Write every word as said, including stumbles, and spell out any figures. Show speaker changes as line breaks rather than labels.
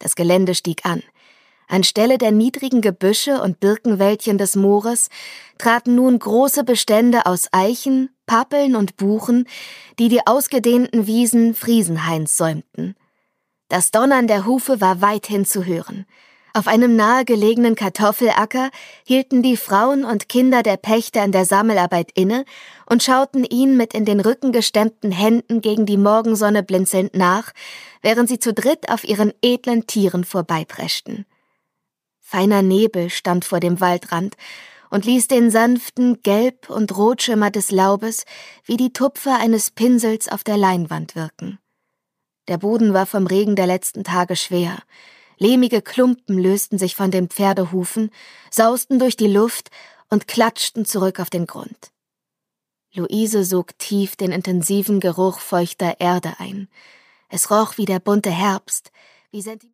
Das Gelände stieg an. Anstelle der niedrigen Gebüsche und Birkenwäldchen des Moores traten nun große Bestände aus Eichen, Pappeln und Buchen, die die ausgedehnten Wiesen Friesenhains säumten. Das Donnern der Hufe war weithin zu hören. Auf einem nahegelegenen Kartoffelacker hielten die Frauen und Kinder der Pächter in der Sammelarbeit inne und schauten ihnen mit in den Rücken gestemmten Händen gegen die Morgensonne blinzelnd nach, während sie zu dritt auf ihren edlen Tieren vorbeipreschten. Feiner Nebel stand vor dem Waldrand und ließ den sanften Gelb- und Rotschimmer des Laubes wie die Tupfer eines Pinsels auf der Leinwand wirken. Der Boden war vom Regen der letzten Tage schwer. Lehmige Klumpen lösten sich von den Pferdehufen, sausten durch die Luft und klatschten zurück auf den Grund. Luise sog tief den intensiven Geruch feuchter Erde ein. Es roch wie der bunte Herbst, wie Senti